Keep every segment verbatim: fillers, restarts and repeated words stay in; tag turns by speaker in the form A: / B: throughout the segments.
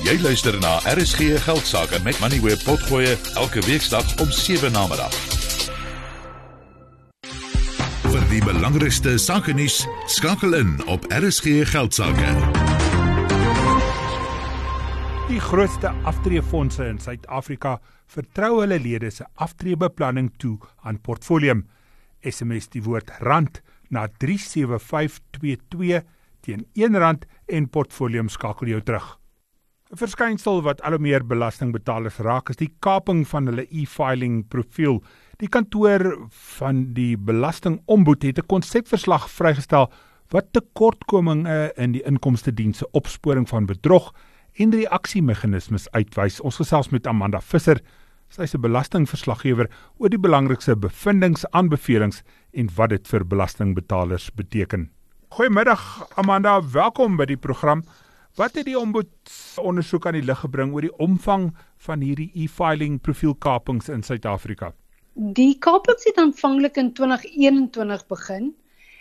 A: Jy luister na R S G Geldsaake met Moneyweb Potgoe elke weeksdag om sewe namiddag. Vir die belangrikste sakenuus, skakel in op R S G Geldsaake.
B: Die grootste aftreefondse in Suid-Afrika vertrou hulle lede se aftreebeplanning toe aan Portfolium. S M S die woord rand na drie sewe vyf twee twee teen een rand en Portfolium skakel jou terug. 'n Verskynsel wat al hoe meer belastingbetalers raak is die kaping van hulle e-filing profiel. Die kantoor van die Belastingombud het 'n konsepverslag vrygestel wat tekortkominge in die inkomstediens se opsporing van bedrog en reaksiemeganismes uitwys. Ons gesels met Amanda Visser. Sy is 'n belastingverslaggewer oor die belangrikste bevindings, aanbevelings en wat dit vir belastingbetalers beteken. Goeiemiddag Amanda, welkom by die program. Wat het die ombud ondersoek aan die lig gebring oor die omvang van hierdie e-filing profielkapings in Suid-Afrika?
C: Die kapings het aanvanklik in twintig eenentwintig begin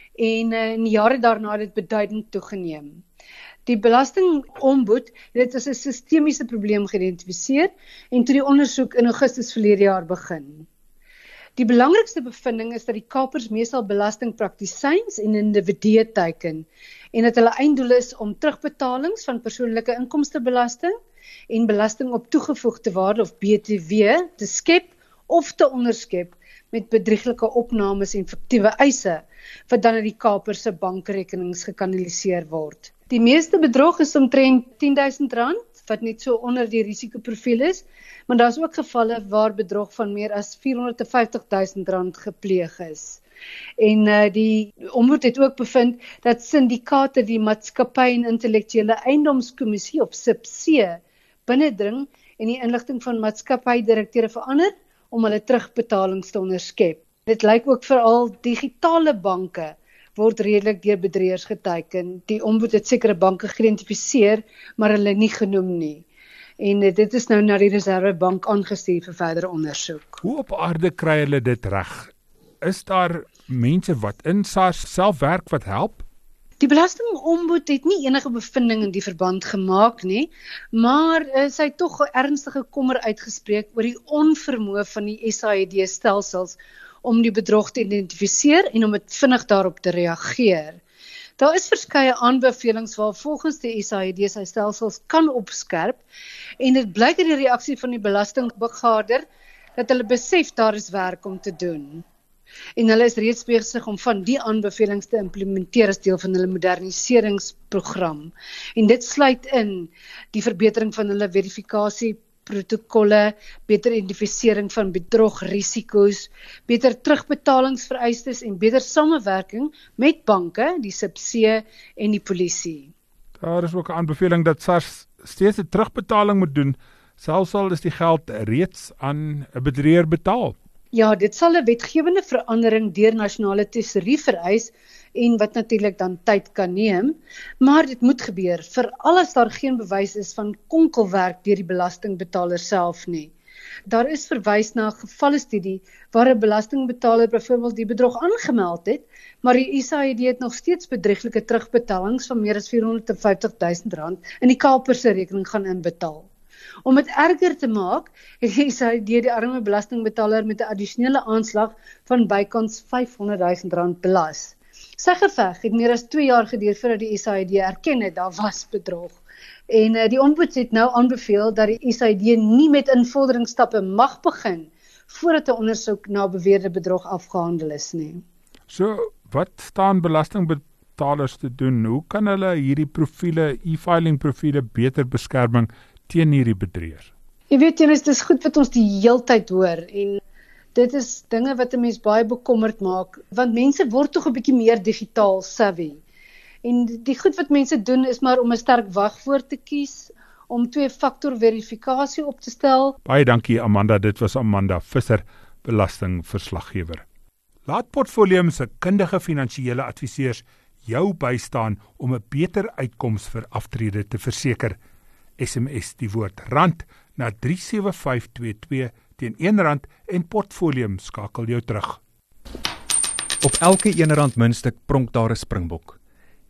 C: en in die jare daarna het dit beduidend toegeneem. Die Belastingombud het dit as 'n sistemiese probleem geïdentifiseer en toe die ondersoek in Augustus verlede jaar begin. Die belangrikste bevinding is dat die kapers meestal belastingpraktisyns en individue teiken en dat hulle einddoel is om terugbetalings van persoonlike inkomstebelasting en belasting op toegevoegde waarde of B T W te skep of te onderskep met bedrieglike opnames en fiktiewe eise wat dan uit die kapers se bankrekenings gekanaliseer word. Die meeste bedrog is omtrent tien duisend rand, wat net so onder die risikoprofiel is, maar daar is ook gevalle waar bedrog van meer as vierhonderdvyftig duisend rand gepleeg is. En uh, die ombud het ook bevind dat syndikaate die Maatskappy en Intellektuele Eiendomskommissie of S I P C binnendring en die inligting van maatskappydirekteure verander om hulle terugbetalings te onderskep. Dit lyk ook veral digitale banke word redelik deur bedrieërs geteiken. Die ombud het sekere banke geïdentifiseer, maar hulle nie genoem nie. En dit is nou na die Reservebank aangestuur vir verdere ondersoek.
B: Hoe op aarde kry hulle dit reg? Is daar mense wat in SARS self werk wat help?
C: Die Belastingombud het nie enige bevinding in die verband gemaak nie, maar uh, sy het tog 'n ernstige kommer uitgespreek oor die onvermoë van die S A I D-stelsels om die bedrog te identifiseer en om dit vinnig daarop te reageer. Daar is verskeie aanbevelings waar volgens die S A I D sy stelsels kan opskerp en dit blyk uit die reaksie van die belastingbegaarder dat hulle besef daar is werk om te doen. En hulle is reeds besig om van die aanbevelings te implementeer as deel van hulle moderniseringsprogram. En dit sluit in die verbetering van hulle verifikasie protokolle, beter identifisering van bedrogrisiko's, beter terugbetalingsvereistes en beter samewerking met banke, die S I P C en die polisie.
B: Daar is ook 'n aanbeveling dat SARS steeds 'n terugbetaling moet doen, selfs al is die geld reeds aan 'n bedrieër betaal.
C: Ja, dit sal 'n wetgewende verandering deur nasionale tesourie vereis en wat natuurlik dan tyd kan neem, maar dit moet gebeur, veral as daar geen bewys is van konkelwerk deur die belastingbetaler self nie. Daar is verwys na 'n gevalle-studie waar 'n belastingbetaler byvoorbeeld die bedrog aangemeld het, maar die S A I D het nog steeds bedrieglike terugbetalings van meer as vierhonderdvyftig duisend rand in die kaper se rekening gaan inbetaal. Om dit erger te maak, het die S A I D die arme belastingbetaler met 'n addisionele aanslag van bykans vyfhonderd duisend rand belas. Sy geveg het meer as twee jaar geduur voordat die S A I D erken het daar was bedrog. En uh, die ombud het nou aanbeveel dat die S A I D nie met invorderingsstappe mag begin voordat 'n ondersoek na beweerde bedrog afgehandel is nie.
B: So, wat staan belastingbetalers te doen? Hoe kan hulle hierdie profiele, e-filing profiele beter beskerming teen hierdie bedrieërs?
C: Jy weet, Jonas, dit is goed wat ons die heeltyd hoor en dit is dinge wat 'n mens baie bekommerd maak, want mense word tog 'n bietjie meer digitaal savvy. En die goed wat mense doen is maar om 'n sterk wagwoord te kies, om twee-faktor verifikasie op te stel.
B: Baie dankie Amanda, dit was Amanda Visser, belastingverslaggewer. Laat Portfolium se kundige finansiële adviseurs jou bystaan om 'n beter uitkoms vir aftrede te verseker. S M S die woord rand na drie sewe vyf twee twee teen een rand en Portfolium skakel jou terug.
D: Op elke een rand muntstuk pronk daar 'n springbok.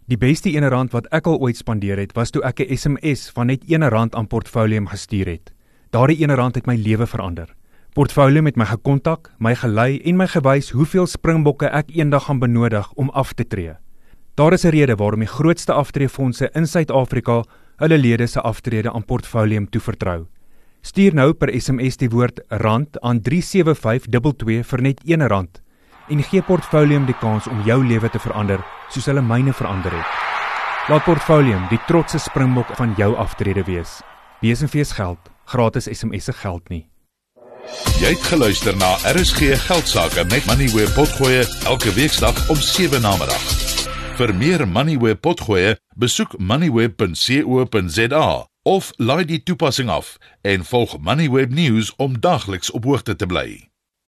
D: Die beste ene rand wat ek al ooit spandeer het, was toe ek 'n S M S van net ene rand aan Portfolium gestuur het. Daardie ene rand het my lewe verander. Portfolium het my gekontak, my gelei en my gewys hoeveel springbokke ek eendag gaan benodig om af te tree. Daar is 'n rede waarom die grootste aftreefondse in Suid-Afrika hulle lede se aftrede aan Portfolium toevertrou. Stuur nou per S M S die woord rand aan drie sewe vyf twee twee vir net een rand en gee Portfolium die kans om jou lewe te verander soos hulle myne verander het. Laat Portfolium die trotse springbok van jou aftrede wees. Wees en fees geld, gratis S M S'e geld nie.
A: Jy het geluister na R S G Geldsaake met Moneyweb Potgoe elke weeksdag om sewe namiddag. Vir meer Moneyweb Potgoe, besoek moneyweb punt co punt za of laai die toepassing af en volg Moneyweb News om daagliks op hoogte te bly.